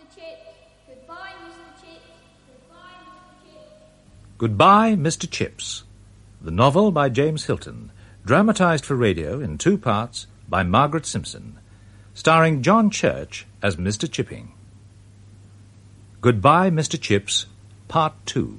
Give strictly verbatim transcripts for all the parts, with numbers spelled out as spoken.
Mister Chips. Goodbye, Mister Chips. Goodbye, Mister Chips. Goodbye, Mister Chips. The novel by James Hilton, dramatised for radio in two parts by Margaret Simpson, starring John Church as Mister Chipping. Goodbye, Mister Chips, Part Two.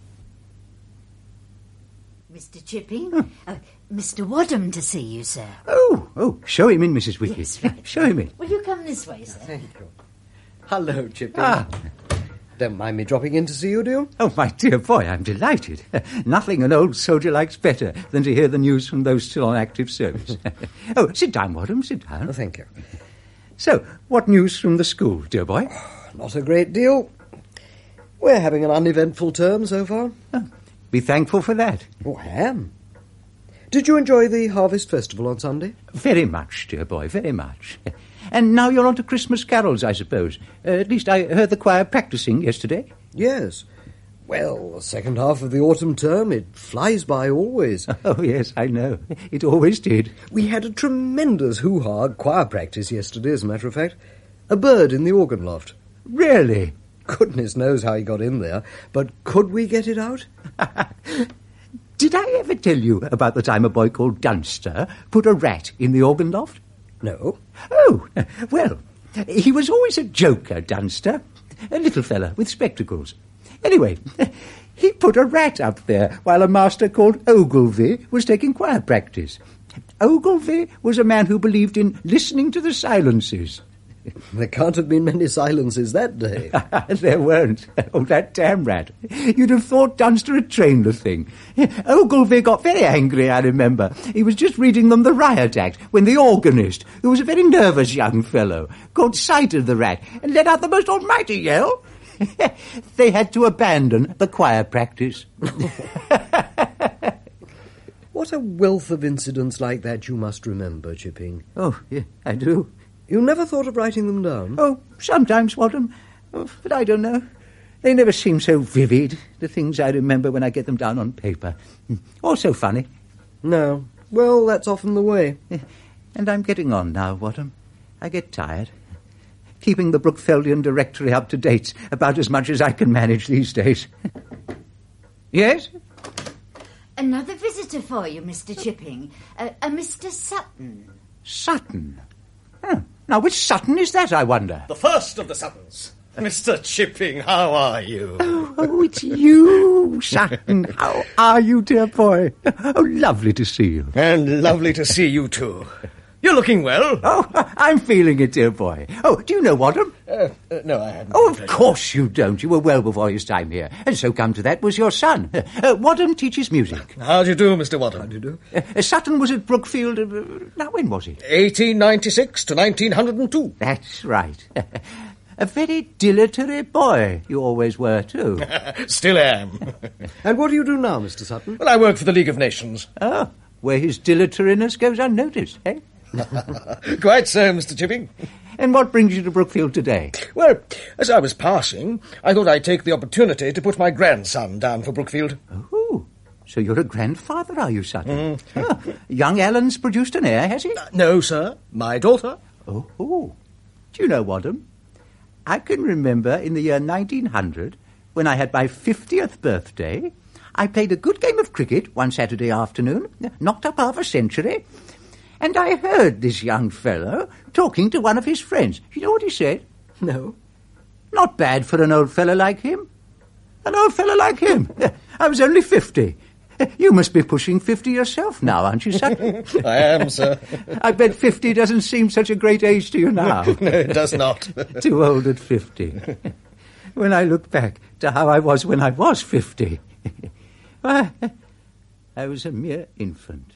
Mister Chipping? Oh. Uh, Mister Wadham to see you, sir. Oh, oh, show him in, Missus Wicked. Yes, right. Show him in. Will you come this way, sir? Thank you. Hello, Chipping. Ah. Don't mind me dropping in to see you, do you? Oh, my dear boy, I'm delighted. Nothing an old soldier likes better than to hear the news from those still on active service. Oh, sit down, Wadham, sit down. Oh, thank you. So, what news from the school, dear boy? Not a great deal. We're having an uneventful term so far. Oh, be thankful for that. Oh, I am. Did you enjoy the Harvest Festival on Sunday? Very much, dear boy, very much. And now you're on to Christmas carols, I suppose. Uh, at least I heard the choir practising yesterday. Yes. Well, the second half of the autumn term, it flies by always. Oh, yes, I know. It always did. We had a tremendous hoo-ha choir practice yesterday, as a matter of fact. A bird in the organ loft. Really? Goodness knows how he got in there, but could we get it out? Did I ever tell you about the time a boy called Dunster put a rat in the organ loft? No. Oh, well, he was always a joker, Dunster. A little fella with spectacles. Anyway, he put a rat up there while a master called Ogilvy was taking choir practice. Ogilvy was a man who believed in listening to the silences. There can't have been many silences that day. There weren't. Oh, that damn rat. You'd have thought Dunster had trained the thing. Ogilvy got very angry, I remember. He was just reading them the Riot Act when the organist, who was a very nervous young fellow, caught sight of the rat and let out the most almighty yell. They had to abandon the choir practice. What a wealth of incidents like that you must remember, Chipping. Oh, yeah, I do. You never thought of writing them down? Oh, sometimes, Wadham. Oh, but I don't know. They never seem so vivid, the things I remember when I get them down on paper. Or so funny. No. Well, that's often the way. And I'm getting on now, Wadham. I get tired. Keeping the Brookfeldian directory up to date about as much as I can manage these days. Yes? Another visitor for you, Mister Chipping. Uh, a Mister Sutton. Sutton? Oh. Now, which Sutton is that, I wonder? The first of the Suttons. Mister Chipping, how are you? Oh, oh, it's you, Sutton. How are you, dear boy? Oh, lovely to see you. And lovely to see you, too. You're looking well. Oh, I'm feeling it, dear boy. Oh, do you know Wadham? Uh, uh, no, I hadn't. Oh, of course you don't. You were well before his time here. And so come to that was your son. Uh, Wadham teaches music. How do you do, Mister Wadham? How do you do? Uh, Sutton was at Brookfield... Uh, now, when was it? eighteen ninety-six to nineteen oh two. That's right. A very dilatory boy you always were, too. Still am. And what do you do now, Mister Sutton? Well, I work for the League of Nations. Oh, where his dilatoriness goes unnoticed, eh? Quite so, Mister Chipping. And what brings you to Brookfield today? Well, as I was passing, I thought I'd take the opportunity to put my grandson down for Brookfield. Oh, so you're a grandfather, are you, Sutton? Mm. Oh, young Alan's produced an heir, has he? Uh, no, sir. My daughter. Oh, oh. Do you know, Wadham? I can remember in the year nineteen hundred, when I had my fiftieth birthday, I played a good game of cricket one Saturday afternoon, knocked up half a century, and I heard this young fellow talking to one of his friends. You know what he said? No. Not bad for an old fellow like him. An old fellow like him. I was only fifty. You must be pushing fifty yourself now, aren't you, Sutton? I am, sir. I bet fifty doesn't seem such a great age to you now. No, it does not. Too old at fifty. When I look back to how I was when I was fifty, I was a mere infant.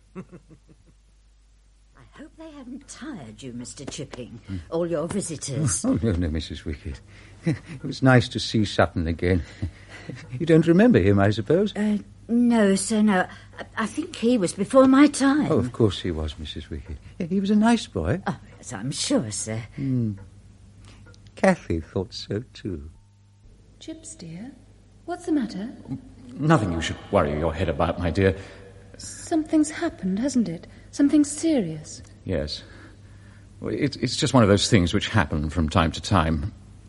I hope they haven't tired you, Mister Chipping, mm. all your visitors. Oh, no, no, Missus Wicked. It was nice to see Sutton again. You don't remember him, I suppose? Uh, no, sir, no. I, I think he was before my time. Oh, of course he was, Missus Wicked. He was a nice boy. Oh, yes, I'm sure, sir. Mm. Kathy thought so, too. Chips, dear, what's the matter? Nothing you should worry your head about, my dear. Something's happened, hasn't it? Something serious. Yes. Well, it, it's just one of those things which happen from time to time.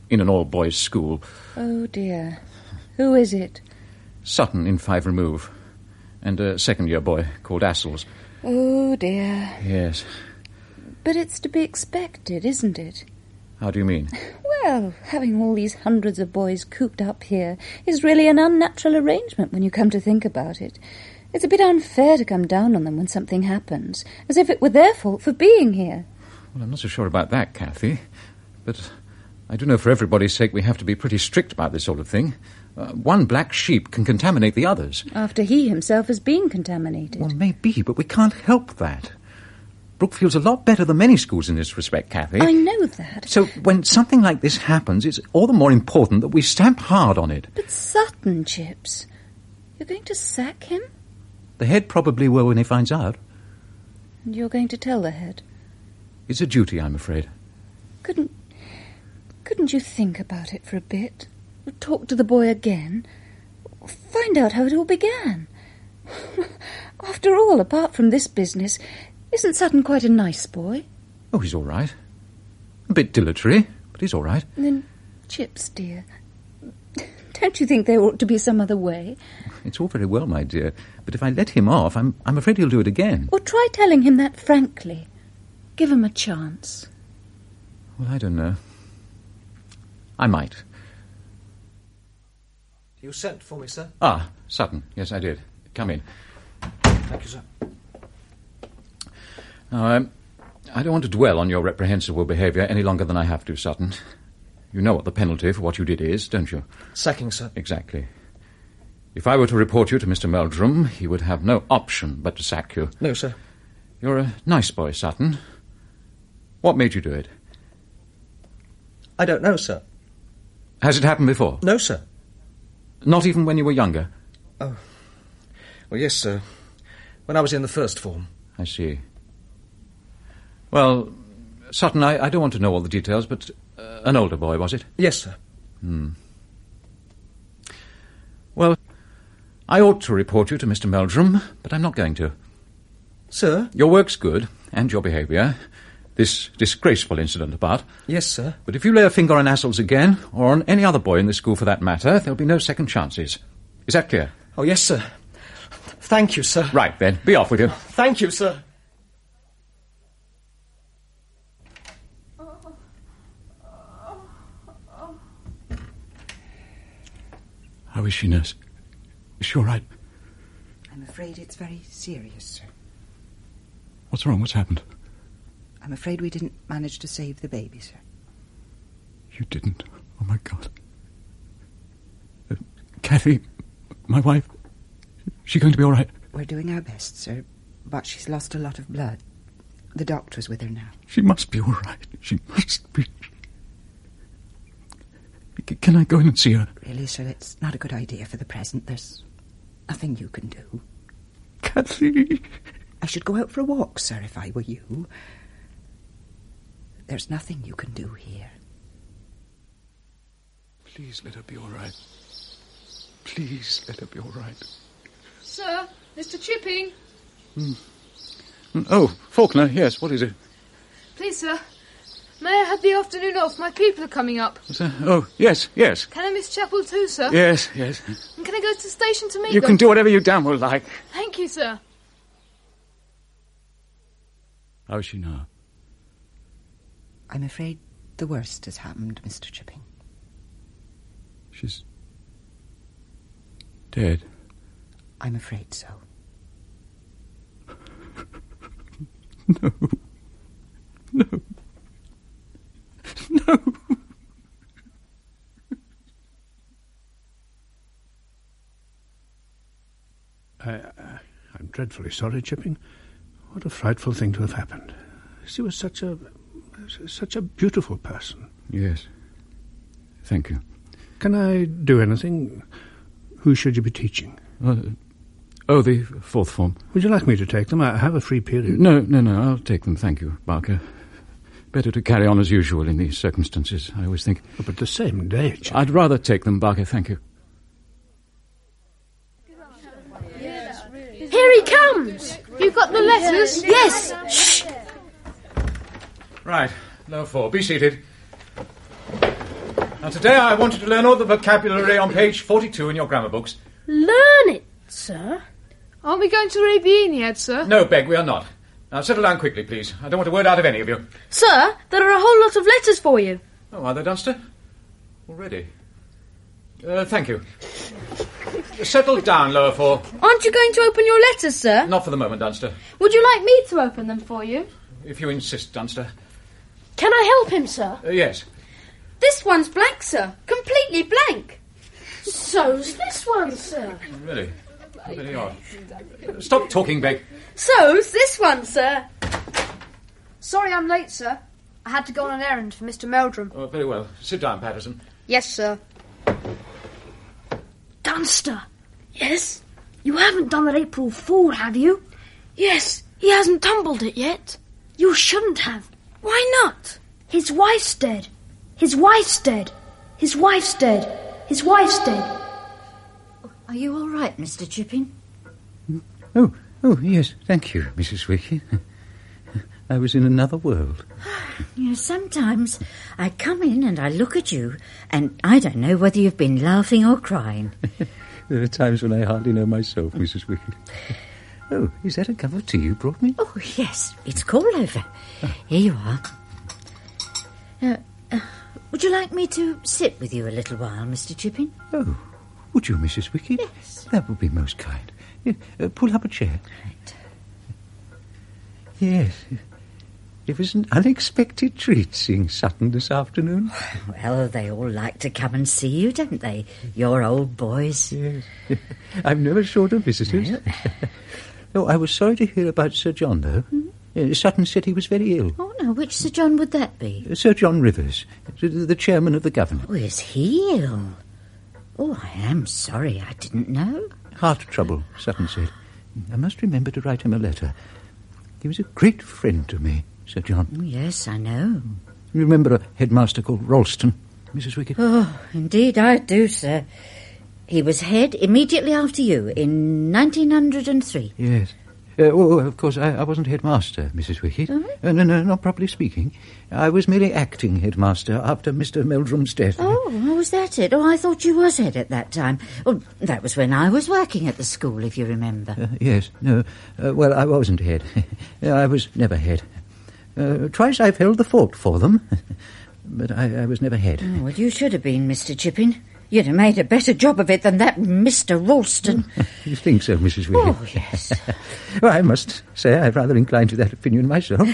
in an all-boys school. Oh, dear. Who is it? Sutton in Five Remove. And a second-year boy called Assels. Oh, dear. Yes. But it's to be expected, isn't it? How do you mean? Well, having all these hundreds of boys cooped up here is really an unnatural arrangement when you come to think about it. It's a bit unfair to come down on them when something happens, as if it were their fault for being here. Well, I'm not so sure about that, Kathy. But I do know for everybody's sake we have to be pretty strict about this sort of thing. Uh, one black sheep can contaminate the others. After he himself has been contaminated. Well, maybe, but we can't help that. Brookfield's a lot better than many schools in this respect, Kathy. I know that. So when something like this happens, it's all the more important that we stamp hard on it. But Sutton, Chips, you're going to sack him? The head probably will when he finds out. And you're going to tell the head? It's a duty, I'm afraid. Couldn't... couldn't you think about it for a bit? Talk to the boy again? Find out how it all began? After all, apart from this business, isn't Sutton quite a nice boy? Oh, he's all right. A bit dilatory, but he's all right. Then, Chips, dear, don't you think there ought to be some other way? It's all very well, my dear, but if I let him off, I'm, I'm afraid he'll do it again. Or try telling him that frankly. Give him a chance. Well, I don't know. I might. You sent for me, sir? Ah, Sutton. Yes, I did. Come in. Thank you, sir. Now, um, I don't want to dwell on your reprehensible behaviour any longer than I have to, Sutton. You know what the penalty for what you did is, don't you? Sacking, sir. Exactly. If I were to report you to Mister Meldrum, he would have no option but to sack you. No, sir. You're a nice boy, Sutton. What made you do it? I don't know, sir. Has it happened before? No, sir. Not even when you were younger? Oh. Well, yes, sir. When I was in the first form. I see. Well, Sutton, I, I don't want to know all the details, but uh, an older boy, was it? Yes, sir. Hmm. Well, I ought to report you to Mister Meldrum, but I'm not going to. Sir? Your work's good, and your behaviour. This disgraceful incident apart. Yes, sir. But if you lay a finger on Assels again, or on any other boy in this school for that matter, there'll be no second chances. Is that clear? Oh, yes, sir. Thank you, sir. Right, then. Be off with you. Thank you, sir. How is she, nurse? Is she all right? I'm afraid it's very serious, sir. What's wrong? What's happened? I'm afraid we didn't manage to save the baby, sir. You didn't? Oh, my God. Uh, Kathy, my wife, is she going to be all right? We're doing our best, sir, but she's lost a lot of blood. The doctor's with her now. She must be all right. She must be. C- Can I go in and see her? Really, sir, it's not a good idea for the present. There's nothing you can do. Kathy. I should go out for a walk, sir, if I were you. There's nothing you can do here. Please let her be all right. Please let her be all right. Sir, Mister Chipping. Mm. Oh, Faulkner, yes, what is it? Please, sir, may I have the afternoon off? My people are coming up. Sir? Oh, yes, yes. Can I miss chapel too, sir? Yes, yes. And can I go to the station to meet You them? can do whatever you damn well like. Thank you, sir. How is she now? I'm afraid the worst has happened, Mister Chipping. She's dead. I'm afraid so. No. No. No. I, I, I'm dreadfully sorry, Chipping. What a frightful thing to have happened. She was such a... such a beautiful person. Yes. Thank you. Can I do anything? Who should you be teaching? Uh, oh, the fourth form. Would you like me to take them? I have a free period. No, no, no, I'll take them, thank you, Barker. Better to carry on as usual in these circumstances, I always think. Oh, but the same day, Chipping. I'd rather take them, Barker, thank you. Here he comes! You've got the letters? Yes! Shh! Right, low four, be seated. Now, today I want you to learn all the vocabulary on page forty-two in your grammar books. Learn it, sir? Aren't we going to read the Aeneid, sir? No, Beg, we are not. Now, settle down quickly, please. I don't want a word out of any of you. Sir, there are a whole lot of letters for you. Oh, are there, Dunster? Already? Uh, thank you. Settle down, Lower Four. Aren't you going to open your letters, sir? Not for the moment, Dunster. Would you like me to open them for you? If you insist, Dunster. Can I help him, sir? Uh, yes. This one's blank, sir. Completely blank. So's this one, sir. Really? Really odd. Stop talking, Beg. So's this one, sir. Sorry I'm late, sir. I had to go on an errand for Mister Meldrum. Oh, very well. Sit down, Patterson. Yes, sir. Dunster. Yes? You haven't done an April Fool, have you? Yes, he hasn't tumbled it yet. You shouldn't have. Why not? His wife's dead. His wife's dead. His wife's dead. His wife's dead. Are you all right, Mister Chipping? Oh, oh, yes, thank you, Missus Wickey. I was in another world. You know, sometimes I come in and I look at you, and I don't know whether you've been laughing or crying. There are times when I hardly know myself, Missus Wickey. Oh, is that a cup of tea you brought me? Oh, yes, it's call over. Here you are. Uh, uh, would you like me to sit with you a little while, Mister Chipping? Oh, would you, Missus Wickey? Yes. That would be most kind. Yeah, uh, pull up a chair. Right. Yes. It was an unexpected treat seeing Sutton this afternoon. Well, they all like to come and see you, don't they? Your old boys. Yes. I'm never short of visitors. No. Oh, I was sorry to hear about Sir John, though. Hmm? Uh, Sutton said he was very ill. Oh, no, which Sir John would that be? Uh, Sir John Rivers, the, the chairman of the government. Oh, is he ill? Oh, I am sorry, I didn't know. Heart trouble, Sutton said. I must remember to write him a letter. He was a great friend to me, Sir John. Oh, yes, I know. You remember a headmaster called Ralston, Missus Wickett? Oh, indeed I do, sir. He was head immediately after you in nineteen oh three. Yes. Uh, oh, of course, I, I wasn't headmaster, Missus Wickett. Oh? Uh, no, no, not properly speaking. I was merely acting headmaster after Mister Meldrum's death. Oh, was that it? Oh, I thought you was head at that time. Well, that was when I was working at the school, if you remember. Uh, yes, no. Uh, well, I wasn't head. I was never head. Uh, twice I've held the fort for them, but I, I was never head. Oh, well, you should have been, Mister Chipping. You'd have made a better job of it than that Mister Ralston. You think so, Missus Wickett? Oh, yes. Well, I must say I'm rather inclined to that opinion myself.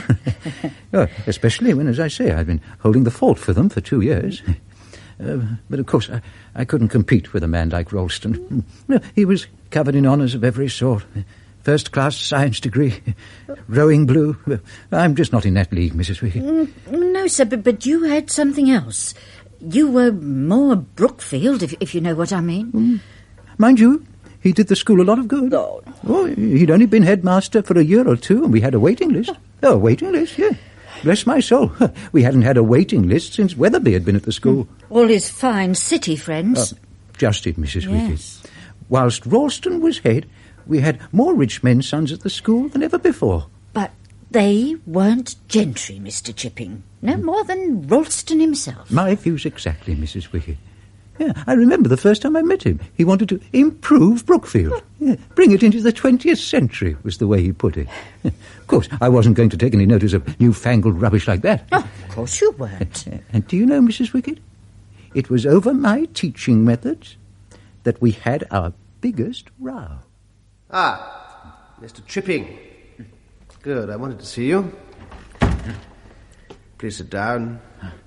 Oh, especially when, as I say, I've been holding the fort for them for two years. Uh, but, of course, I, I couldn't compete with a man like Ralston. He was covered in honours of every sort. First-class science degree, rowing blue. I'm just not in that league, Missus Wickett. Mm, no, sir, but, but you had something else. You were more Brookfield, if, if you know what I mean. Mm. Mind you, he did the school a lot of good. Oh. Oh, he'd only been headmaster for a year or two, and we had a waiting list. Oh, a waiting list, yeah. Bless my soul. We hadn't had a waiting list since Weatherby had been at the school. All his fine city friends. Uh, just it, Missus Yes. Wickett. Whilst Ralston was head, we had more rich men's sons at the school than ever before. But they weren't gentry, Mister Chipping. No more than Ralston himself. My views exactly, Missus Wickett. Yeah, I remember the first time I met him. He wanted to improve Brookfield. Yeah, bring it into the twentieth century, was the way he put it. Of course, I wasn't going to take any notice of newfangled rubbish like that. Oh, of course you weren't. And do you know, Missus Wickett, it was over my teaching methods that we had our biggest row. Ah, Mister Chipping. Good, I wanted to see you. Please sit down.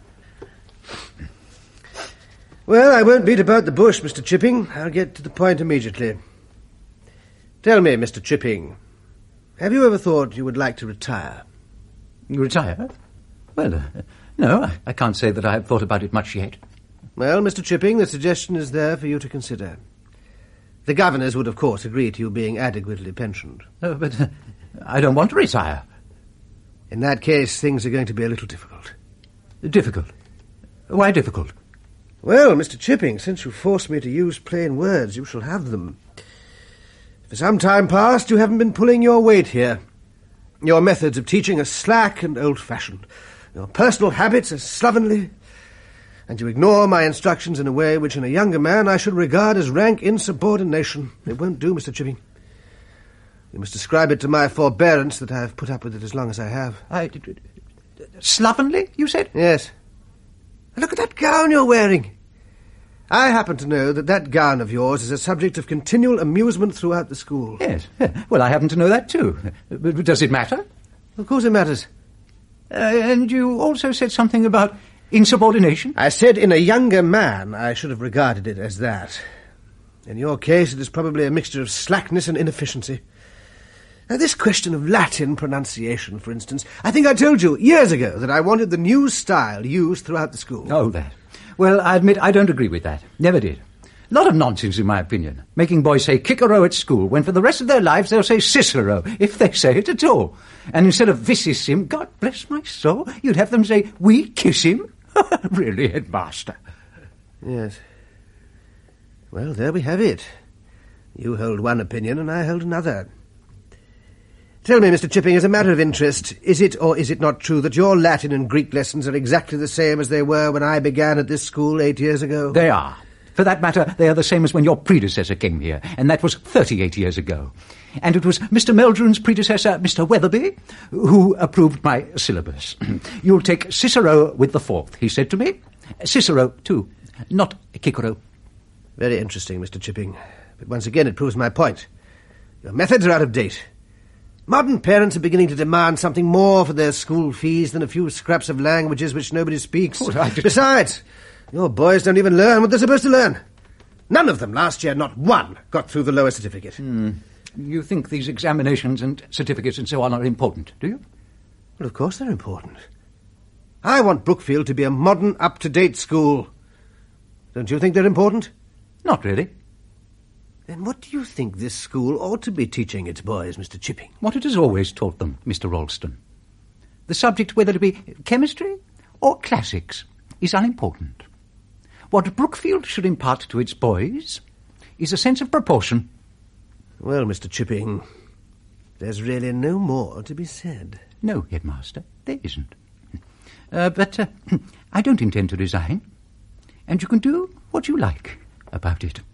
Well, I won't beat about the bush, Mister Chipping. I'll get to the point immediately. Tell me, Mister Chipping, have you ever thought you would like to retire? Retire? Well, uh, no, I, I can't say that I have thought about it much yet. Well, Mister Chipping, the suggestion is there for you to consider. The governors would, of course, agree to you being adequately pensioned. Oh, but uh, I don't want to retire. In that case, things are going to be a little difficult. Difficult? Why difficult? Well, Mister Chipping, since you force me to use plain words, you shall have them. For some time past, you haven't been pulling your weight here. Your methods of teaching are slack and old-fashioned. Your personal habits are slovenly. and you ignore my instructions in a way which in a younger man I should regard as rank insubordination. It won't do, Mister Chipping. You must ascribe it to my forbearance that I have put up with it as long as I have. I... Slovenly, you said? Yes. Look at that gown you're wearing. I happen to know that that gown of yours is a subject of continual amusement throughout the school. Yes. Well, I happen to know that too. But does it matter? Of course it matters. Uh, and you also said something about insubordination? I said in a younger man I should have regarded it as that. In your case, it is probably a mixture of slackness and inefficiency. Now, this question of Latin pronunciation, for instance, I think I told you years ago that I wanted the new style used throughout the school. Oh, that. Well, I admit I don't agree with that. Never did. A lot of nonsense, in my opinion. Making boys say Cicero at school, when for the rest of their lives they'll say Cicero, if they say it at all. And instead of vicissim, God bless my soul, you'd have them say, we kiss him. Really, headmaster? Yes. Well, there we have it. You hold one opinion and I hold another. Tell me, Mister Chipping, as a matter of interest, is it or is it not true that your Latin and Greek lessons are exactly the same as they were when I began at this school eight years ago? They are. For that matter, they are the same as when your predecessor came here, and that was thirty-eight years ago. And it was Mister Meldrum's predecessor, Mister Weatherby, who approved my syllabus. You'll take Cicero with the fourth, he said to me. Cicero, too, not Cicero. Very interesting, Mister Chipping. But once again it proves my point. Your methods are out of date. Modern parents are beginning to demand something more for their school fees than a few scraps of languages which nobody speaks. Oh, I just... Besides, your boys don't even learn what they're supposed to learn. None of them last year, not one, got through the lower certificate. Hmm. You think these examinations and certificates and so on are important, do you? Well, of course they're important. I want Brookfield to be a modern, up-to-date school. Don't you think they're important? Not really. Then what do you think this school ought to be teaching its boys, Mister Chipping? What it has always taught them, Mister Ralston. The subject, whether it be chemistry or classics, is unimportant. What Brookfield should impart to its boys is a sense of proportion. Well, Mister Chipping, there's really no more to be said. No, Headmaster, there isn't. Uh, but uh, I don't intend to resign, and you can do what you like about it.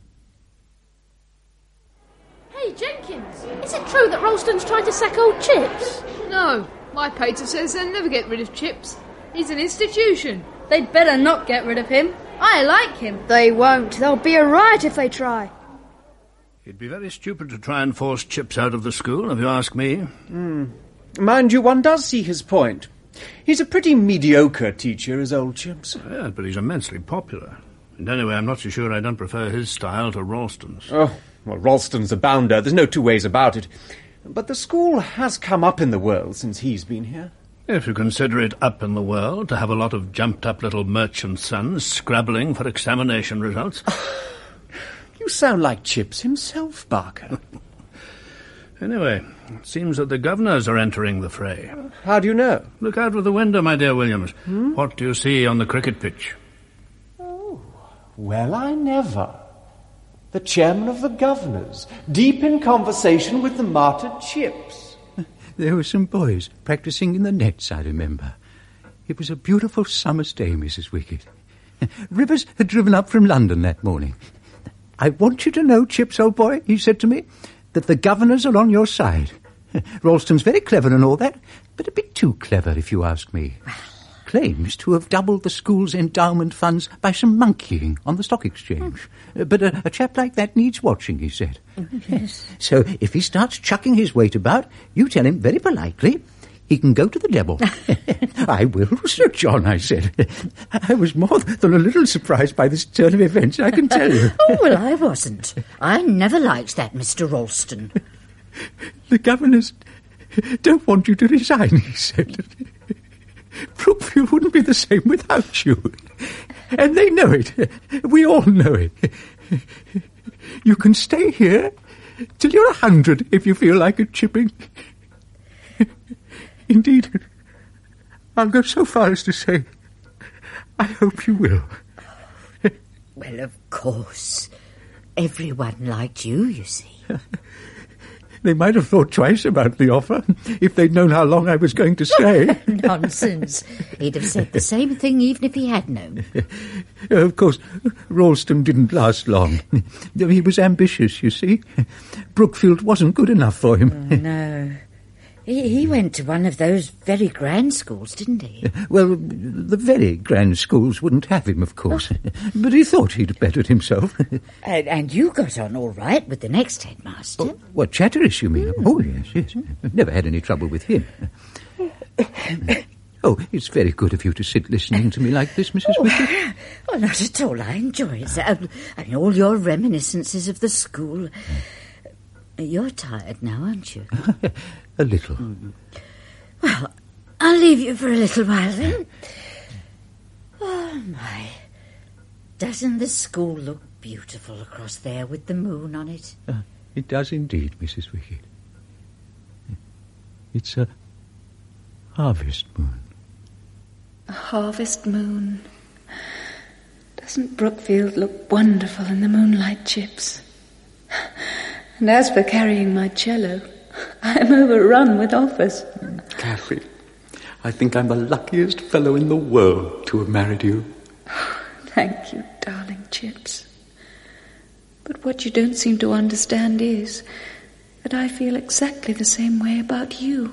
Hey, Jenkins, is it true that Ralston's trying to sack old Chips? No, my pater says they'll never get rid of Chips. He's an institution. They'd better not get rid of him. I like him. They won't. There'll be a riot if they try. It'd be very stupid to try and force Chips out of the school, if you ask me. Mm. Mind you, one does see his point. He's a pretty mediocre teacher, is old Chips. Yeah, but he's immensely popular. And anyway, I'm not so sure I don't prefer his style to Ralston's. Oh, well, Ralston's a bounder. There's no two ways about it. But the school has come up in the world since he's been here. If you consider it up in the world to have a lot of jumped-up little merchant sons scrabbling for examination results. You sound like Chips himself, Barker. Anyway, it seems that the governors are entering the fray. How do you know? Look out of the window, my dear Williams. Hmm? What do you see on the cricket pitch? Oh, well, I never. The chairman of the governors, deep in conversation with the martyred Chips. There were some boys practising in the nets, I remember. It was a beautiful summer's day, Missus Wickett. Rivers had driven up from London that morning. I want you to know, Chips, old boy, he said to me, that the governors are on your side. Ralston's very clever and all that, but a bit too clever, if you ask me. Claims to have doubled the school's endowment funds by some monkeying on the stock exchange. Mm. But a, a chap like that needs watching, he said. Yes. So if he starts chucking his weight about, you tell him very politely he can go to the devil. I will, Sir John, I said. I was more than a little surprised by this turn of events, I can tell you. Oh, well, I wasn't. I never liked that Mister Ralston. The governors don't want you to resign, he said. Brookfield wouldn't be the same without you. And they know it. We all know it. You can stay here till you're a hundred if you feel like it, Chipping. Indeed, I'll go so far as to say, I hope you will. Well, of course. Everyone liked you, you see. They might have thought twice about the offer if they'd known how long I was going to stay. Nonsense. He'd have said the same thing even if he had known. Of course, Ralston didn't last long. He was ambitious, you see. Brookfield wasn't good enough for him. Oh, no. He, he went to one of those very grand schools, didn't he? Well, the very grand schools wouldn't have him, of course. But he thought he'd bettered himself. and, and you got on all right with the next headmaster? Oh, what, Chatteris, you mean? Mm. Oh, yes, yes. I've never had any trouble with him. Oh, it's very good of you to sit listening to me like this, Missus Oh, Wickett. oh not at all. I enjoy it. I mean, all your reminiscences of the school. You're tired now, aren't you? A little. Mm. Well, I'll leave you for a little while then. Oh, my. Doesn't the school look beautiful across there with the moon on it? Uh, it does indeed, Missus Wickett. It's a harvest moon. A harvest moon. Doesn't Brookfield look wonderful in the moonlight, Chips? And as for carrying my cello, I'm overrun with offers. Cathy, I think I'm the luckiest fellow in the world to have married you. Oh, thank you, darling Chips. But what you don't seem to understand is that I feel exactly the same way about you.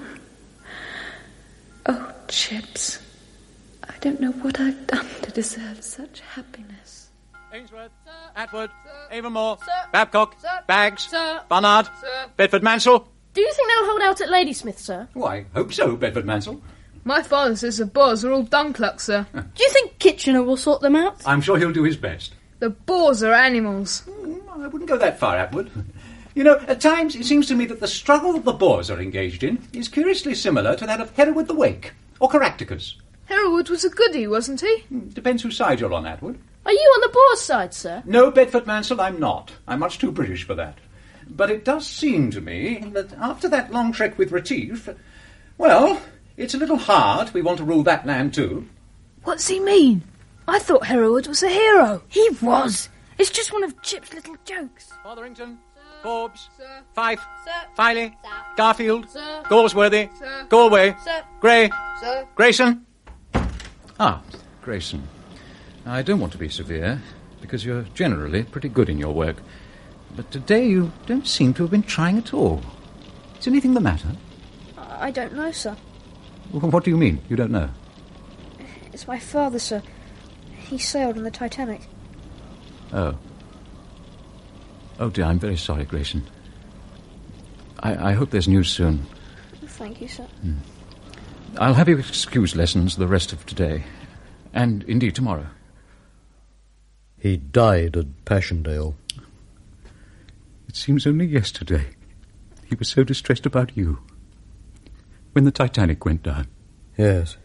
Oh, Chips, I don't know what I've done to deserve such happiness. Ainsworth, Sir. Atwood, Sir. Avonmore, Sir. Babcock, Sir. Baggs, Sir. Barnard, Sir. Bedford Mansell. Do you think they'll hold out at Ladysmith, sir? Oh, I hope so, Bedford Mansell. My father says the Boers are all Dunklucks, sir. Do you think Kitchener will sort them out? I'm sure he'll do his best. The Boers are animals. I wouldn't go that far, Atwood. You know, at times it seems to me that the struggle that the Boers are engaged in is curiously similar to that of Hereward the Wake, or Caractacus. Hereward was a goodie, wasn't he? Depends whose side you're on, Atwood. Are you on the Boers' side, sir? No, Bedford Mansell, I'm not. I'm much too British for that. But it does seem to me that after that long trek with Retief, well, it's a little hard we want to rule that land too. What's he mean? I thought Hereward was a hero. He was. It's just one of Chip's little jokes. Fotherington, Forbes, Sir. Fife, Sir. Filey, Sir. Garfield, Sir. Galsworthy, Sir. Galway, Sir. Gray, Sir. Grayson. Ah, Grayson. I don't want to be severe, because you're generally pretty good in your work. But today you don't seem to have been trying at all. Is anything the matter? I don't know, sir. What do you mean, you don't know? It's my father, sir. He sailed on the Titanic. Oh. Oh, dear, I'm very sorry, Grayson. I, I hope there's news soon. Thank you, sir. Hmm. I'll have you excuse lessons the rest of today, and indeed tomorrow. He died at Passchendaele. It seems only yesterday he was so distressed about you when the Titanic went down. Yes.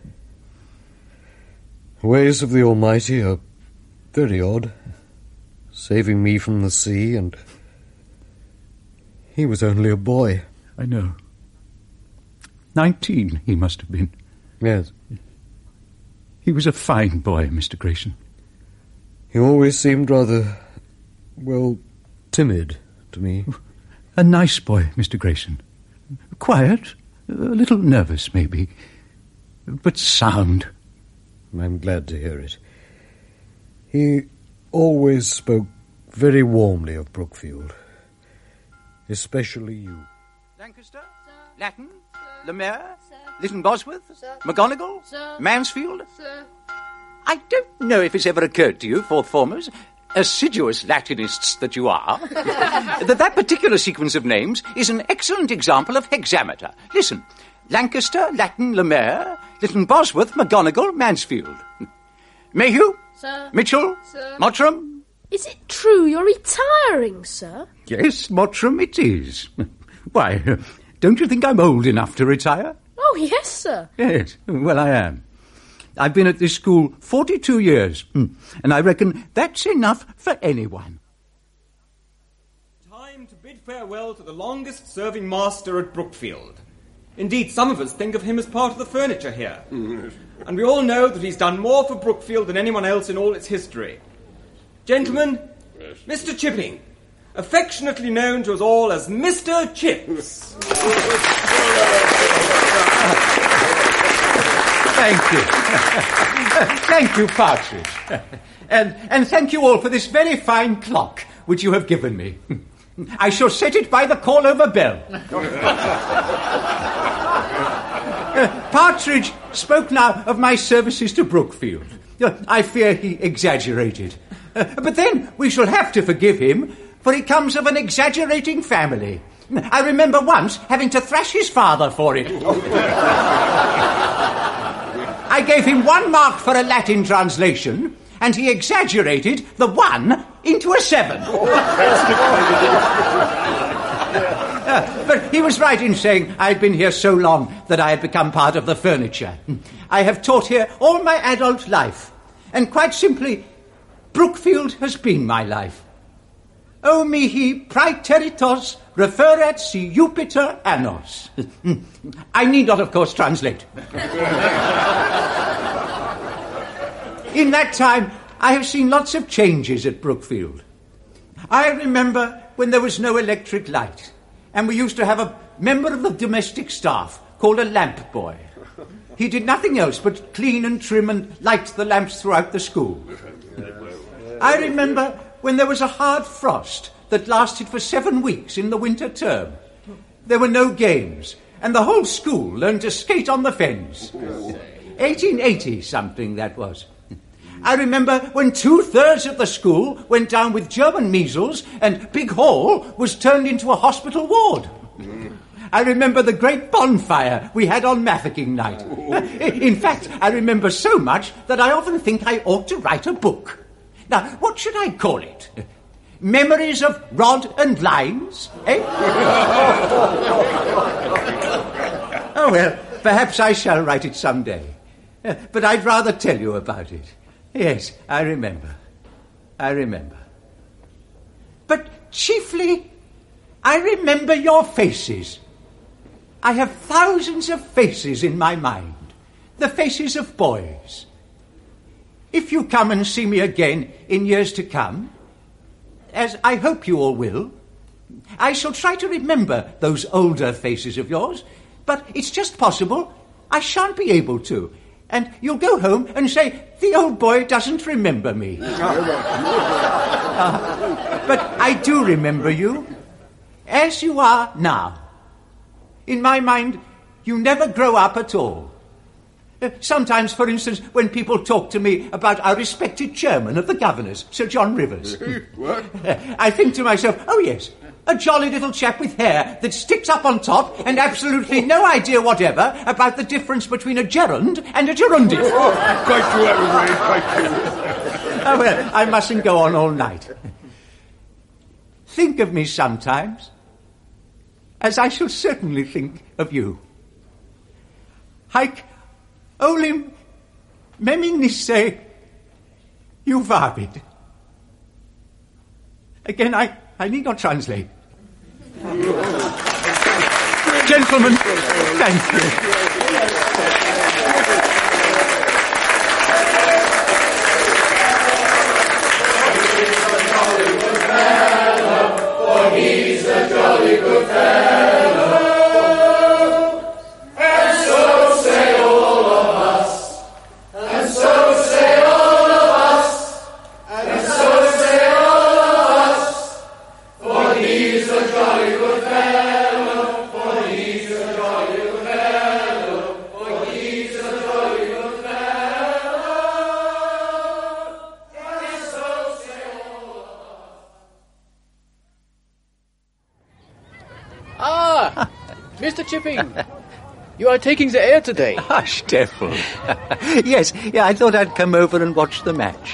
Ways of the Almighty are very odd. Saving me from the sea, and he was only a boy. I know. Nineteen he must have been. Yes. He was a fine boy, Mister Grayson. He always seemed rather, well, timid to me. A nice boy, Mister Grayson. Quiet, a little nervous, maybe, but sound. I'm glad to hear it. He always spoke very warmly of Brookfield, especially you. Lancaster, Sir. Latin, Sir. Lemaire, Lytton Bosworth, Sir. McGonagall, Sir. Mansfield. Sir. I don't know if it's ever occurred to you, fourth formers, assiduous Latinists that you are, that that particular sequence of names is an excellent example of hexameter. Listen, Lancaster, Latin, Lemaire, Lytton Bosworth, McGonagall, Mansfield. Mayhew, Sir. Mitchell, Sir. Mottram. Is it true you're retiring, sir? Yes, Mottram, it is. Why, don't you think I'm old enough to retire? Oh, yes, sir. Yes, well, I am. I've been at this school forty-two years, and I reckon that's enough for anyone. Time to bid farewell to the longest-serving master at Brookfield. Indeed, some of us think of him as part of the furniture here. And we all know that he's done more for Brookfield than anyone else in all its history. Gentlemen, yes. Mister Chipping, affectionately known to us all as Mister Chips. Thank you. Thank you, Partridge. And, and thank you all for this very fine clock which you have given me. I shall set it by the call-over bell. uh, Partridge spoke now of my services to Brookfield. Uh, I fear he exaggerated. Uh, but then we shall have to forgive him, for he comes of an exaggerating family. I remember once having to thrash his father for it. I gave him one mark for a Latin translation, and he exaggerated the one into a seven. uh, but he was right in saying I had been here so long that I had become part of the furniture. I have taught here all my adult life, and quite simply, Brookfield has been my life. O mihi praeteritos referat si Jupiter annos. I need not, of course, translate. In that time, I have seen lots of changes at Brookfield. I remember when there was no electric light, and we used to have a member of the domestic staff called a lamp boy. He did nothing else but clean and trim and light the lamps throughout the school. I remember when there was a hard frost that lasted for seven weeks in the winter term. There were no games, and the whole school learned to skate on the fens. eighteen eighty something that was. I remember when two-thirds of the school went down with German measles and Big Hall was turned into a hospital ward. I remember the great bonfire we had on Mafeking night. In fact, I remember so much that I often think I ought to write a book. Now, what should I call it? Memories of Rod and Lines? Eh? Oh, well, perhaps I shall write it someday. But I'd rather tell you about it. Yes, I remember. I remember. But chiefly, I remember your faces. I have thousands of faces in my mind. The faces of boys. If you come and see me again in years to come, as I hope you all will, I shall try to remember those older faces of yours, but it's just possible I shan't be able to. And you'll go home and say, the old boy doesn't remember me. uh, but I do remember you, as you are now. In my mind, you never grow up at all. Uh, sometimes, for instance, when people talk to me about our respected chairman of the governors, Sir John Rivers, What? I think to myself, oh yes, a jolly little chap with hair that sticks up on top and absolutely no idea whatever about the difference between a gerund and a gerundit. Oh, quite true, Evergreen, quite true. Oh, well, I mustn't go on all night. Think of me sometimes, as I shall certainly think of you. Haik olim meminisse juvavid. Again, I, I need not translate. Gentlemen, thank you. For he's a jolly good fellow, and so say all of us, and so say all of us, and so say all of us, for he's a jolly good fellow, for he's a jolly good fellow, for he's a jolly good fellow, and so say all of us. Ah, Mister Chipping, you are taking the air today. Hush, Steffel. Yes, yeah, I thought I'd come over and watch the match.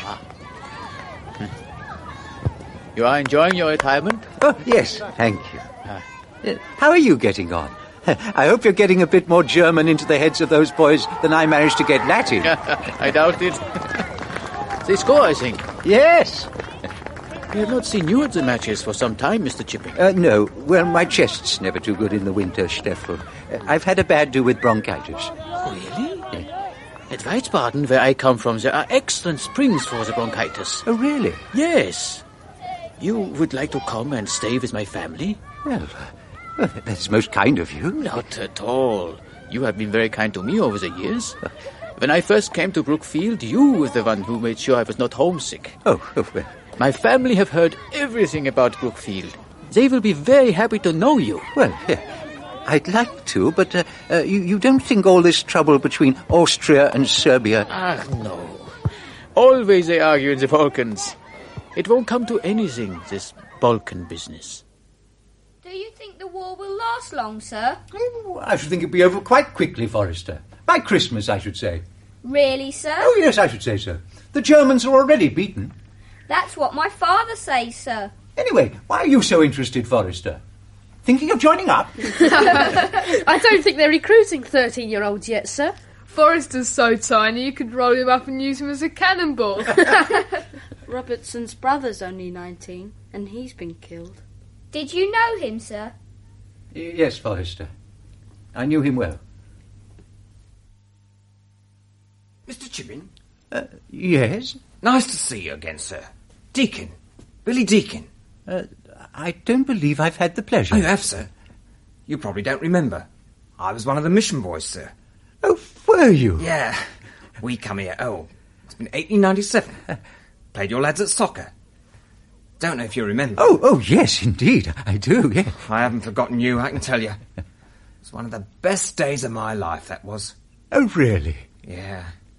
You are enjoying your retirement? Oh, yes, thank you. Uh, how are you getting on? I hope you're getting a bit more German into the heads of those boys than I managed to get Latin. I doubt it. They score, I think. Yes. We have not seen you at the matches for some time, Mister Chipping. Uh, no. Well, my chest's never too good in the winter, Steffel. Uh, I've had a bad do with bronchitis. Really? Yeah. At Weizbaden, where I come from, there are excellent springs for the bronchitis. Oh, really? Yes. You would like to come and stay with my family? Well, well, that's most kind of you. Not at all. You have been very kind to me over the years. When I first came to Brookfield, you were the one who made sure I was not homesick. Oh, oh well. My family have heard everything about Brookfield. They will be very happy to know you. Well, yeah, I'd like to, but uh, uh, you, you don't think all this trouble between Austria and Serbia... Ah, no. Always they argue in the Balkans. It won't come to anything, this Balkan business. Do you think the war will last long, sir? Oh, I should think it'd be over quite quickly, Forrester. By Christmas, I should say. Really, sir? Oh, yes, I should say so. The Germans are already beaten. That's what my father says, sir. Anyway, why are you so interested, Forrester? Thinking of joining up? I don't think they're recruiting thirteen-year-olds yet, sir. Forrester's so tiny you could roll him up and use him as a cannonball. Robertson's brother's only nineteen, and he's been killed. Did you know him, sir? Yes, Forrester. I knew him well. Mister Chipping? Uh, yes? Nice to see you again, sir. Deacon. Billy Deacon. Uh, I don't believe I've had the pleasure. Oh, you have, sir. You probably don't remember. I was one of the mission boys, sir. Oh, were you? Yeah. We come here, oh, it's been eighteen ninety-seven. Played your lads at soccer. Don't know if you remember. Oh, oh, yes, indeed. I do, yeah. I haven't forgotten you, I can tell you. It's one of the best days of my life, that was. Oh, really? Yeah.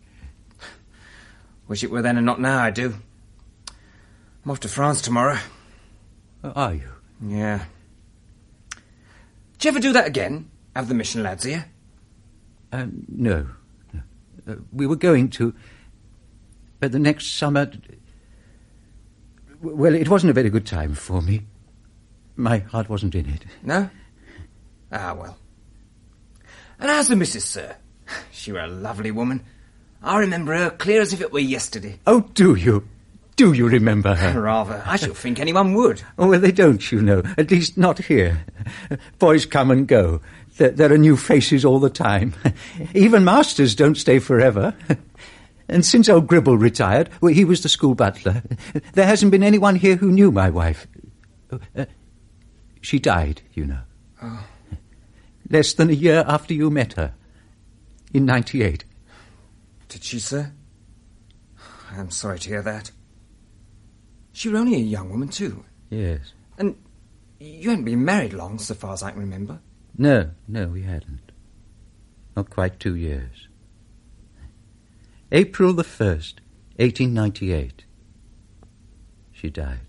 Wish it were then and not now, I do. I'm off to France tomorrow. Oh, are you? Yeah. Do you ever do that again? Have the mission lads here? Um, no. no. Uh, we were going to... But the next summer... Well, it wasn't a very good time for me. My heart wasn't in it. No? Ah, well. And how's the missus, sir? She were a lovely woman. I remember her clear as if it were yesterday. Oh, do you? Do you remember her? Rather. I should think anyone would. Oh, well, they don't, you know. At least not here. Boys come and go. There, there are new faces all the time. Even masters don't stay forever. And since old Gribble retired, well, he was the school butler, there hasn't been anyone here who knew my wife. Uh, she died, you know. Oh. Less than a year after you met her. In ninety-eight. Did she, sir? I'm sorry to hear that. She was only a young woman, too. Yes. And you hadn't been married long, so far as I can remember. No, no, we hadn't. Not quite two years. April the first, eighteen ninety-eight. She died.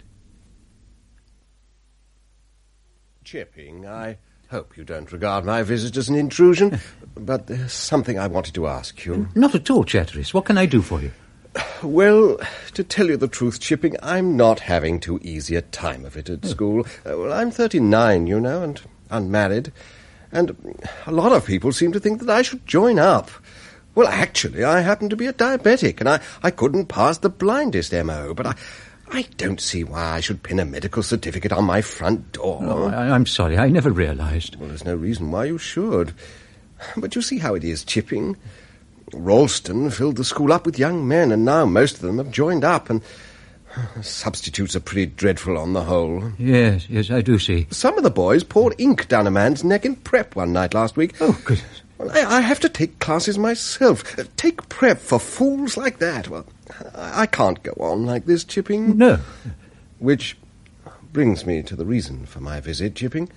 Chipping, I hope you don't regard my visit as an intrusion, but there's something I wanted to ask you. Not at all, Chatteris. What can I do for you? Well, to tell you the truth, Chipping, I'm not having too easy a time of it at oh. school. Uh, well, I'm thirty-nine, you know, and unmarried, and a lot of people seem to think that I should join up. Well, actually, I happen to be a diabetic, and I, I couldn't pass the blindest M O, but I... I don't see why I should pin a medical certificate on my front door. Oh, I, I'm sorry, I never realized. Well, there's no reason why you should. But you see how it is, Chipping. Ralston filled the school up with young men, and now most of them have joined up, and substitutes are pretty dreadful on the whole. Yes, yes, I do see. Some of the boys poured ink down a man's neck in prep one night last week. Oh, goodness. Well, I, I have to take classes myself. Uh, take prep for fools like that. Well, I, I can't go on like this, Chipping. No. Which brings me to the reason for my visit, Chipping.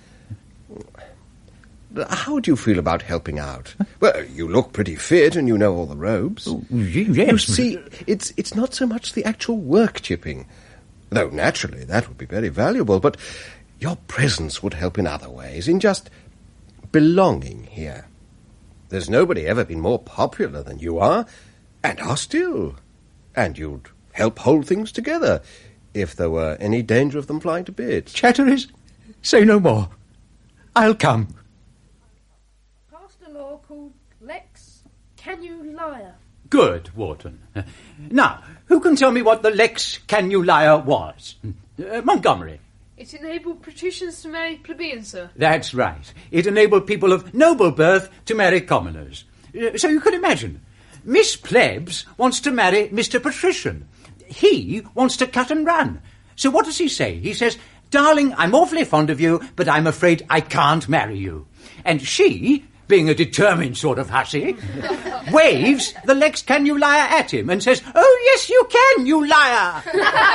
How do you feel about helping out? Well, you look pretty fit and you know all the ropes. Oh, yes. You see, it's, it's not so much the actual work, Chipping. Though, naturally, that would be very valuable, but your presence would help in other ways, in just belonging here. There's nobody ever been more popular than you are, and are still. And you'd help hold things together, if there were any danger of them flying to bits. Chatteris, say no more. I'll come. Passed a law called Lex Canulaya. Good, Wharton. Now, who can tell me what the Lex Canulaya was? Uh, Montgomery. It enabled patricians to marry plebeians, sir. That's right. It enabled people of noble birth to marry commoners. Uh, so you can imagine, Miss Plebs wants to marry Mister Patrician. He wants to cut and run. So what does he say? He says, "Darling, I'm awfully fond of you, but I'm afraid I can't marry you." And she, being a determined sort of hussy, waves the Lex Canulaya at him and says, "Oh, yes, you can, you liar!"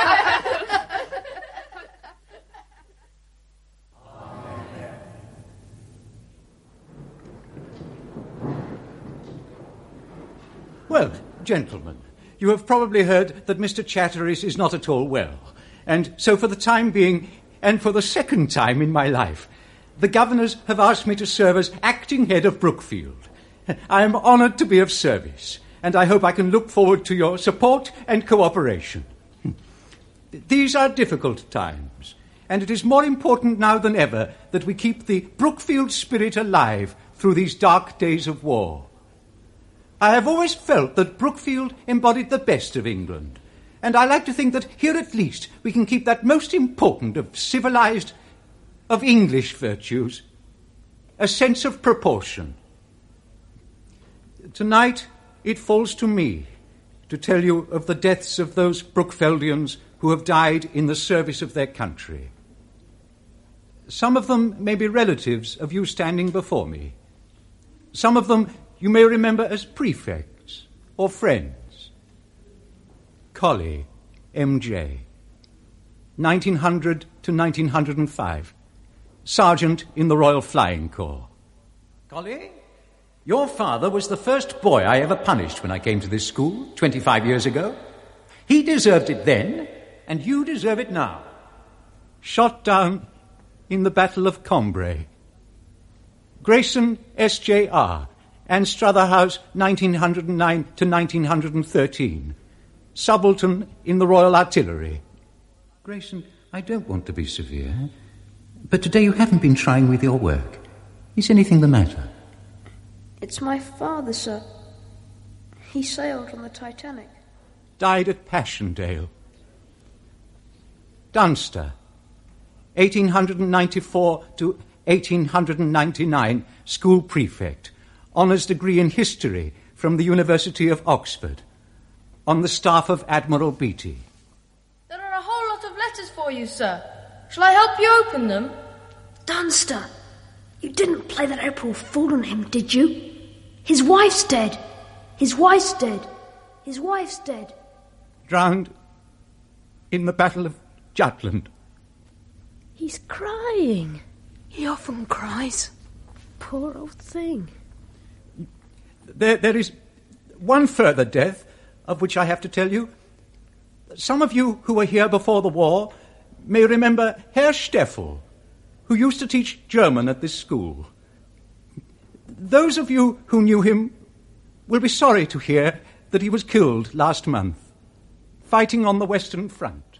Well, gentlemen, you have probably heard that Mister Chatteris is not at all well. And so for the time being, and for the second time in my life, the governors have asked me to serve as acting head of Brookfield. I am honoured to be of service, and I hope I can look forward to your support and cooperation. These are difficult times, and it is more important now than ever that we keep the Brookfield spirit alive through these dark days of war. I have always felt that Brookfield embodied the best of England, and I like to think that here at least we can keep that most important of civilised, of English virtues, a sense of proportion. Tonight it falls to me to tell you of the deaths of those Brookfieldians who have died in the service of their country. Some of them may be relatives of you standing before me. Some of them you may remember as prefects or friends. Colley, M J, nineteen hundred to nineteen oh five, Sergeant in the Royal Flying Corps. Colley, your father was the first boy I ever punished when I came to this school twenty-five years ago. He deserved it then, and you deserve it now. Shot down in the Battle of Cambrai. Grayson, S J R, Anstruther House, nineteen oh nine to nineteen thirteen. Subaltern in the Royal Artillery. Grayson, I don't want to be severe, but today you haven't been trying with your work. Is anything the matter? It's my father, sir. He sailed on the Titanic. Died at Passchendaele. Dunster, eighteen ninety-four to eighteen ninety-nine, school prefect. Honours degree in history from the University of Oxford. On the staff of Admiral Beatty. There are a whole lot of letters for you, sir. Shall I help you open them? Dunster, you didn't play that April Fool on him, did you? His wife's dead. His wife's dead. His wife's dead. Drowned in the Battle of Jutland. He's crying. He often cries. Poor old thing. There, there is one further death of which I have to tell you. Some of you who were here before the war may remember Herr Steffel, who used to teach German at this school. Those of you who knew him will be sorry to hear that he was killed last month, fighting on the Western Front.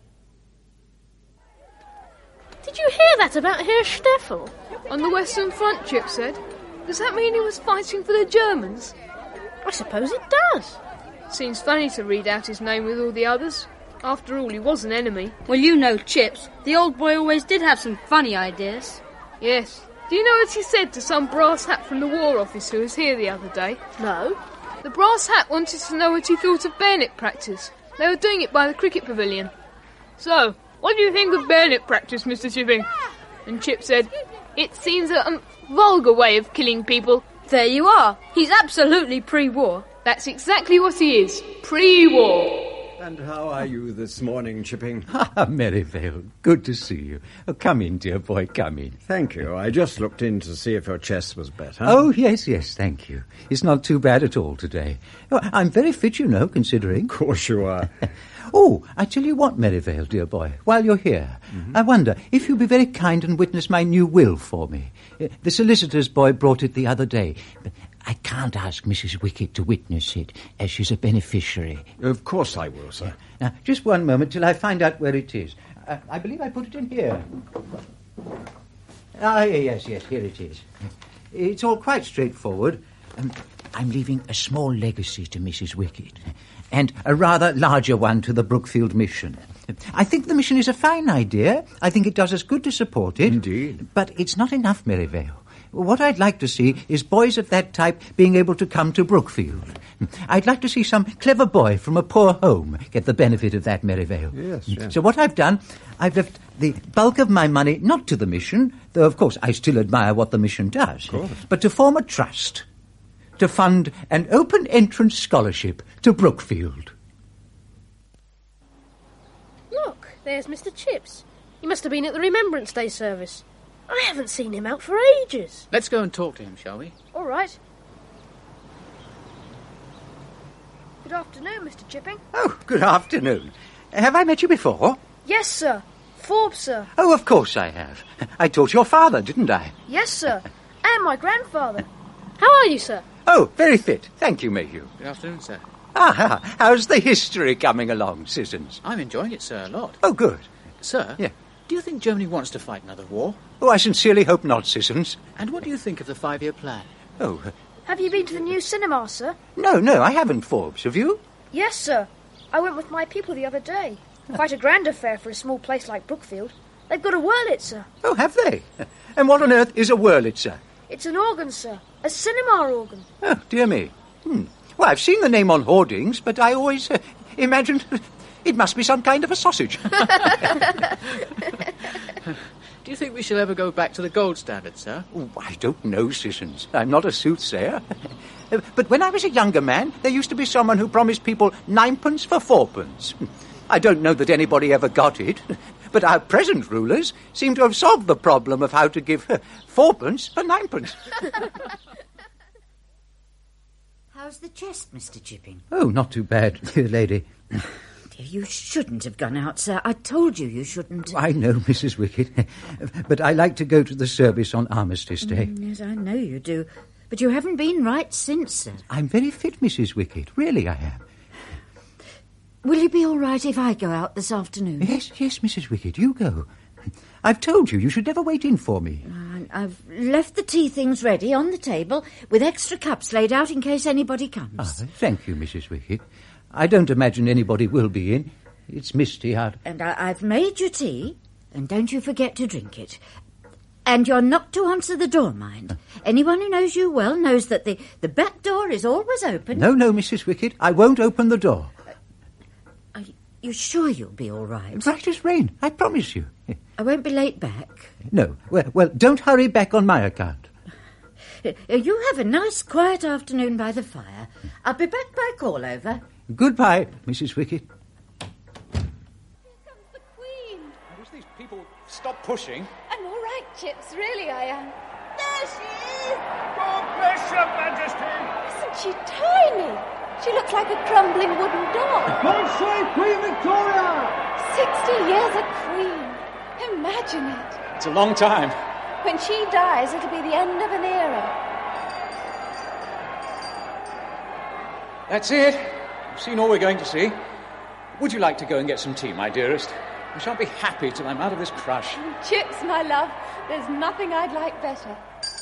Did you hear that about Herr Steffel? On the Western Front, Chip said. Does that mean he was fighting for the Germans? I suppose it does. Seems funny to read out his name with all the others. After all, he was an enemy. Well, you know, Chips, the old boy always did have some funny ideas. Yes. Do you know what he said to some brass hat from the War Office who was here the other day? No. The brass hat wanted to know what he thought of bayonet practice. They were doing it by the cricket pavilion. So, what do you think of bayonet practice, Mister Chipping? And Chip said, it seems a um, vulgar way of killing people. There you are. He's absolutely pre-war. That's exactly what he is. Pre-war. And how are you this morning, Chipping? Ah, Merivale, good to see you. Oh, come in, dear boy, come in. Thank you. I just looked in to see if your chest was better. Oh, yes, yes, thank you. It's not too bad at all today. Oh, I'm very fit, you know, considering. Of course you are. Oh, I tell you what, Merivale, dear boy, while you're here, mm-hmm. I wonder if you'd be very kind and witness my new will for me. Uh, the solicitor's boy brought it the other day, but I can't ask Missus Wickett to witness it, as she's a beneficiary. Of course I will, sir. Now, just one moment till I find out where it is. Uh, I believe I put it in here. Ah, yes, yes, here it is. It's all quite straightforward. Um, I'm leaving a small legacy to Missus Wickett, and a rather larger one to the Brookfield Mission. I think the mission is a fine idea. I think it does us good to support it. Indeed. But it's not enough, Merivale. what I'd like to see is boys of that type being able to come to Brookfield. I'd like to see some clever boy from a poor home get the benefit of that Merivale. Yes, yes. So what I've done, I've left the bulk of my money not to the mission, though of course I still admire what the mission does, but to form a trust, to fund an open entrance scholarship to Brookfield. Look, there's Mister Chips. He must have been at the Remembrance Day service. I haven't seen him out for ages. Let's go and talk to him, shall we? All right. Good afternoon, Mister Chipping. Oh, good afternoon. Have I met you before? Yes, sir. Forbes, sir. Oh, of course I have. I taught your father, didn't I? Yes, sir. And my grandfather. How are you, sir? Oh, very fit. Thank you, Mayhew. Good afternoon, sir. Ah, how's the history coming along, Sissons? I'm enjoying it, sir, a lot. Oh, good. Sir? Yeah. Do you think Germany wants to fight another war? Oh, I sincerely hope not, Sissons. And what do you think of the five-year plan? Oh, uh, Have you been to the new cinema, sir? no, no, I haven't, Forbes. Have you? Yes, sir. I went with my people the other day. Quite a grand affair for a small place like Brookfield. They've got a Wurlitzer. Oh, have they? And what on earth is a Wurlitzer? It's an organ, sir. A cinema organ. Oh, dear me. Hmm. Well, I've seen the name on hoardings, but I always uh, imagined it must be some kind of a sausage. Do you think we shall ever go back to the gold standard, sir? Oh, I don't know, Sissons. I'm not a soothsayer. But when I was a younger man, there used to be someone who promised people ninepence for fourpence. I don't know that anybody ever got it, but our present rulers seem to have solved the problem of how to give uh, fourpence for ninepence. How's the chest, Mister Chipping? Oh, not too bad, dear lady. Dear, you shouldn't have gone out, sir. I told you you shouldn't. I know, Missus Wickett, but I like to go to the service on Armistice Day. Mm, yes, I know you do. But you haven't been right since, sir. I'm very fit, Missus Wickett. Really, I am. Will you be all right if I go out this afternoon? Yes, yes, Missus Wickett, you go. I've told you, you should never wait in for me. Uh, I've left the tea things ready on the table with extra cups laid out in case anybody comes. Ah, thank you, Missus Wickett. I don't imagine anybody will be in. It's misty out. And I- I've made your tea, and don't you forget to drink it. And you're not to answer the door, mind. Anyone who knows you well knows that the, the back door is always open. No, no, Missus Wickett, I won't open the door. Are you sure you'll be all right? Right as rain, I promise you. I won't be late back. No, well, well, don't hurry back on my account. You have a nice, quiet afternoon by the fire. I'll be back by call over. Goodbye, Missus Wickett. Stop pushing. I'm all right, Chips. Really, I am. There she is! God bless your Majesty! Isn't she tiny? She looks like a crumbling wooden doll. God save Queen Victoria! Sixty years a queen. Imagine it. It's a long time. When she dies, it'll be the end of an era. That's it. We've seen all we're going to see. Would you like to go and get some tea, my dearest? I shan't be happy till I'm out of this crush. Chips, my love, there's nothing I'd like better.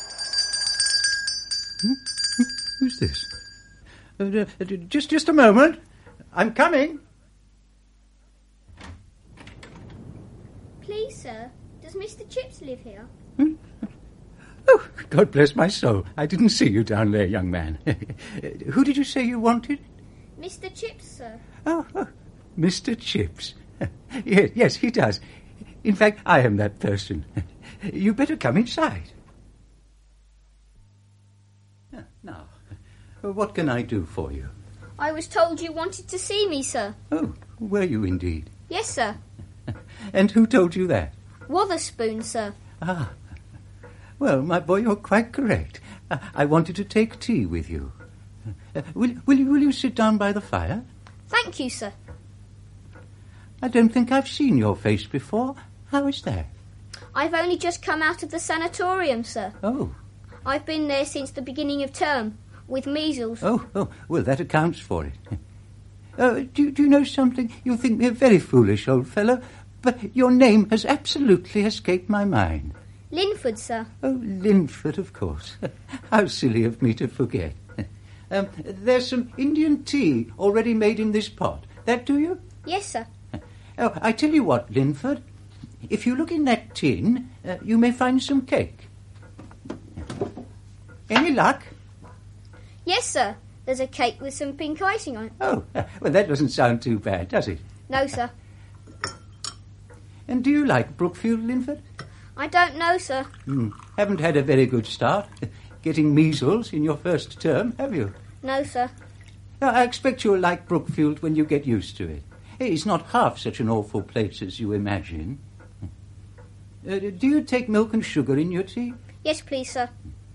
Hmm? Who's this? Uh, uh, just, just a moment. I'm coming. Please, sir, does Mister Chips live here? Oh, God bless my soul. I didn't see you down there, young man. Who did you say you wanted? Mister Chips, sir. Oh, oh Mister Chips. Yes, yes, he does. In fact, I am that person. You better come inside. Now, what can I do for you? I was told you wanted to see me, sir. Oh, were you indeed? Yes, sir. And who told you that? Wotherspoon, sir. Ah, well, my boy, you're quite correct. I wanted to take tea with you. Uh, will, will, you, will you sit down by the fire? Thank you, sir. I don't think I've seen your face before. How is that? I've only just come out of the sanatorium, sir. Oh. I've been there since the beginning of term, with measles. Oh, oh, well, that accounts for it. Uh, do, do you know something? You'll think me a very foolish old fellow, but your name has absolutely escaped my mind. Linford, sir. Oh, Linford, of course. How silly of me to forget. Um, there's some Indian tea already made in this pot. That do you? Yes, sir. Oh, I tell you what, Linford. If you look in that tin, uh, you may find some cake. Any luck? Yes, sir. There's a cake with some pink icing on it. Oh, well, that doesn't sound too bad, does it? No, sir. And do you like Brookfield, Linford? I don't know, sir. Hmm. Haven't had a very good start. Getting measles in your first term, have you? No, sir. No, I expect you'll like Brookfield when you get used to it. It's not half such an awful place as you imagine. Uh, do you take milk and sugar in your tea? Yes, please, sir.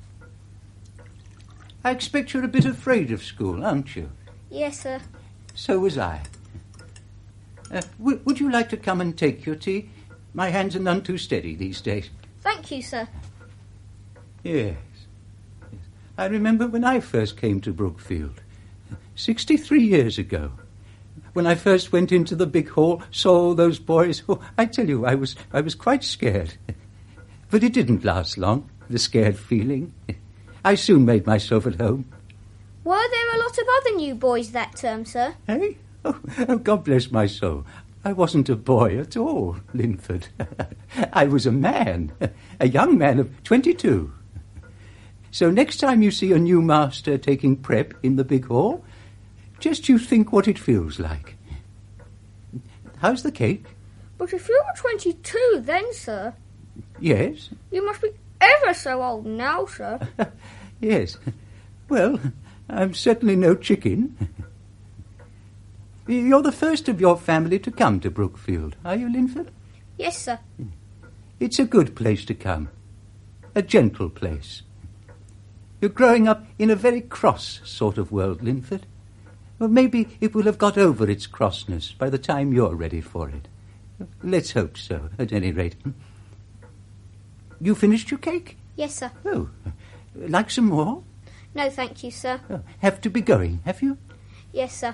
I expect you're a bit afraid of school, aren't you? Yes, sir. So was I. Uh, w- would you like to come and take your tea? My hands are none too steady these days. Thank you, sir. Yes. yes. I remember when I first came to Brookfield, sixty-three years ago. When I first went into the big hall, saw all those boys, oh, I tell you, I was, I was quite scared. But it didn't last long, the scared feeling. I soon made myself at home. Were there a lot of other new boys that term, sir? Eh? Oh, oh, God bless my soul. I wasn't a boy at all, Linford. I was a man, a young man of twenty-two. So next time you see a new master taking prep in the big hall, just you think what it feels like. How's the cake? But if you were twenty-two then, sir... Yes? You must be ever so old now, sir. Yes. Well, I'm certainly no chicken. You're the first of your family to come to Brookfield, are you, Linford? Yes, sir. It's a good place to come. A gentle place. You're growing up in a very cross sort of world, Linford. Well, maybe it will have got over its crossness by the time you're ready for it. Let's hope so, at any rate. You finished your cake? Yes, sir. Oh, like some more? No, thank you, sir. Oh, have to be going, have you? Yes, sir.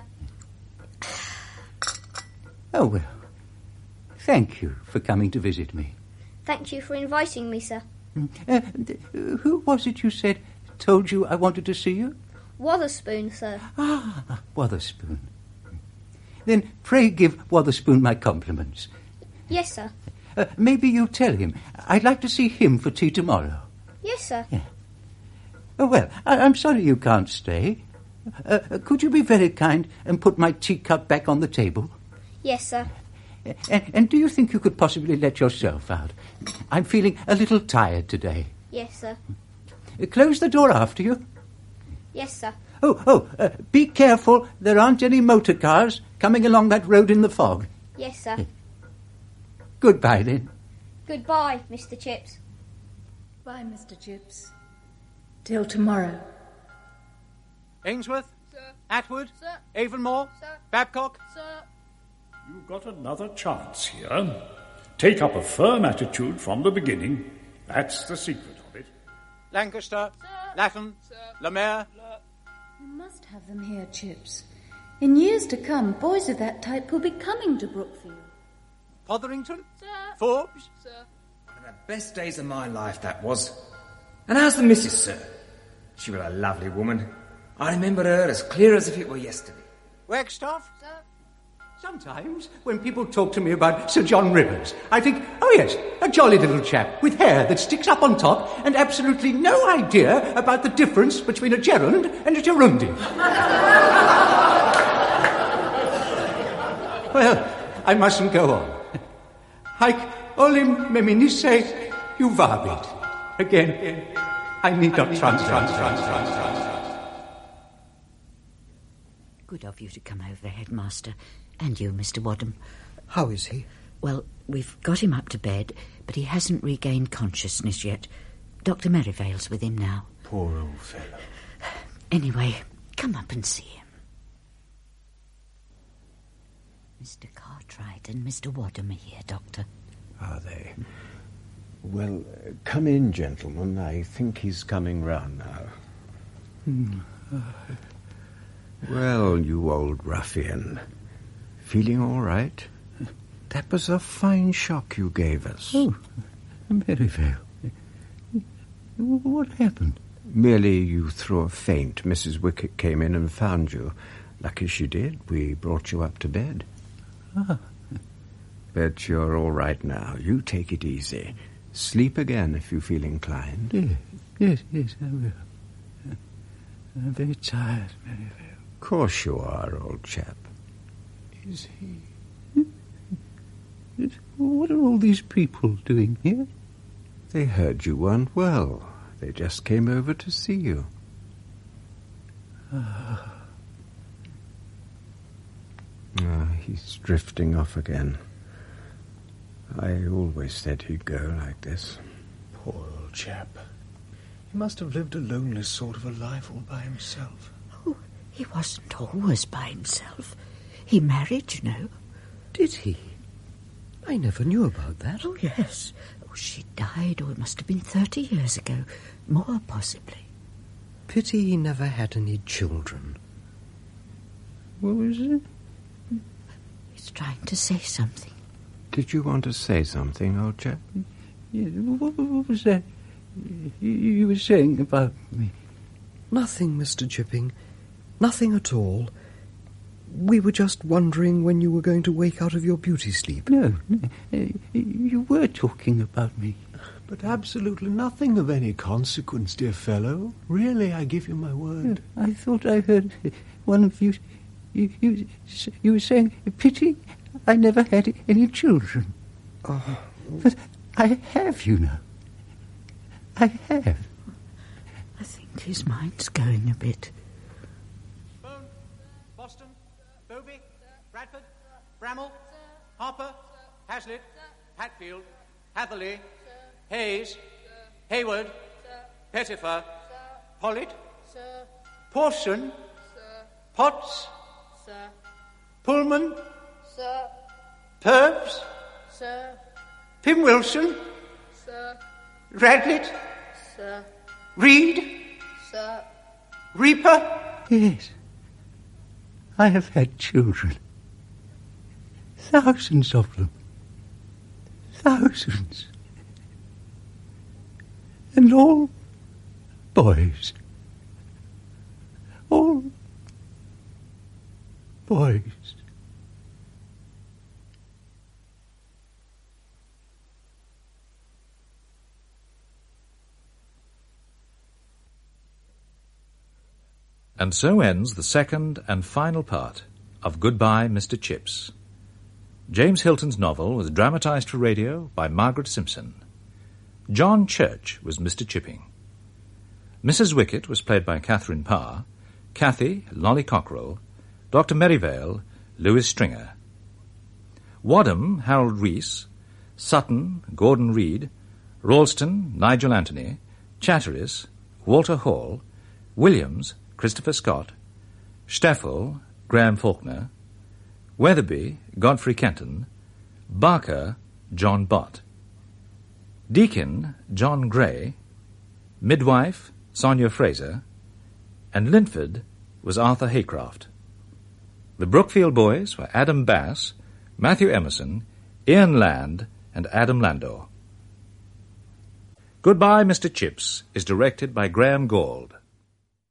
Oh, well, thank you for coming to visit me. Thank you for inviting me, sir. Uh, who was it you said told you I wanted to see you? Wotherspoon, sir. Ah, Wotherspoon. Then pray give Wotherspoon my compliments. Yes, sir. Uh, maybe you tell him I'd like to see him for tea tomorrow. Yes, sir. Yeah. Oh, well, I- I'm sorry you can't stay. Uh, uh, could you be very kind and put my teacup back on the table? Yes, sir. And, and do you think you could possibly let yourself out? I'm feeling a little tired today. Yes, sir. Uh, close the door after you. Yes, sir. Oh, oh, uh, be careful. There aren't any motor cars coming along that road in the fog. Yes, sir. Goodbye, then. Goodbye, Mister Chips. Bye, Mister Chips. Till tomorrow. Ainsworth? Sir. Atwood? Sir. Avonmore? Sir. Babcock? Sir. You've got another chance here. Take up a firm attitude from the beginning. That's the secret of it. Lancaster? Sir. Latham? Sir. Lemaire? You must have them here, Chips. In years to come, boys of that type will be coming to Brookfield. Potherington? Sir. Forbes? Sir. One of the best days of my life, that was. And how's the missus, sir? She was a lovely woman. I remember her as clear as if it were yesterday. Wagstaff? Sir. Sometimes, when people talk to me about Sir John Rivers, I think, oh yes, a jolly little chap with hair that sticks up on top and absolutely no idea about the difference between a gerund and a gerundy. Well, I mustn't go on. Haec olim meminisse juvabit. Again, I need not translate. Good of you to come over, Headmaster. And you, Mister Wadham. How is he? Well, we've got him up to bed, but he hasn't regained consciousness yet. Doctor Merivale's with him now. Poor old fellow. Anyway, come up and see him. Mister Cartwright and Mister Wadham are here, Doctor. Are they? Well, uh, come in, gentlemen. I think he's coming round now. Hmm. Well, you old ruffian. Feeling all right? That was a fine shock you gave us. Oh, Merivale. What happened? Merely you threw a faint. Missus Wicket came in and found you. Lucky she did. We brought you up to bed. Ah. But you're all right now. You take it easy. Sleep again if you feel inclined. Yes, yes, yes, I will. I'm very tired, very, very. Of course you are, old chap. Is he? What are all these people doing here? They heard you weren't well. They just came over to see you. Ah, oh, he's drifting off again. I always said he'd go like this. Poor old chap. He must have lived a lonely sort of a life all by himself. Oh, he wasn't always by himself. He married, you know. Did he? I never knew about that. Oh, yes. Oh, she died, oh, it must have been thirty years ago. More, possibly. Pity he never had any children. What was it? He's trying to say something. Did you want to say something, old chap? Yeah, what, what was that you, you were saying about me? Nothing, Mister Chipping. Nothing at all. We were just wondering when you were going to wake out of your beauty sleep. No, no, you were talking about me. But absolutely nothing of any consequence, dear fellow. Really, I give you my word. I thought I heard one of you... You, you, you were saying, pity I never had any children. Oh. But I have, you know. I have. I think his mind's going a bit. Bone, Boston, Bovey, Bradford, Bramall, Harper, Hazlitt, Hatfield, Hatherley, Hayes, Hayward, Pettifer, Pollitt, Pawson, Potts, Sir. Pullman, Sir. Purves, Sir. Pim Wilson, Sir. Radlett, Sir. Reed, Sir. Reaper. Yes. I have had children. Thousands of them. Thousands. And all boys. All boys. And so ends the second and final part of Goodbye, Mister Chips. James Hilton's novel was dramatised for radio by Margaret Simpson. John Church was Mister Chipping. Missus Wickett was played by Catherine Parr, Cathy, Lolly Cockrell, Doctor Merivale, Lewis Stringer. Wadham, Harold Rees, Sutton, Gordon Reed, Ralston, Nigel Anthony, Chatteris, Walter Hall, Williams, Christopher Scott, Steffel, Graham Faulkner, Weatherby, Godfrey Kenton, Barker, John Bott, Deacon, John Gray, Midwife, Sonia Fraser, and Linford was Arthur Haycraft. The Brookfield boys were Adam Bass, Matthew Emerson, Ian Land, and Adam Landor. Goodbye, Mister Chips is directed by Graham Gauld.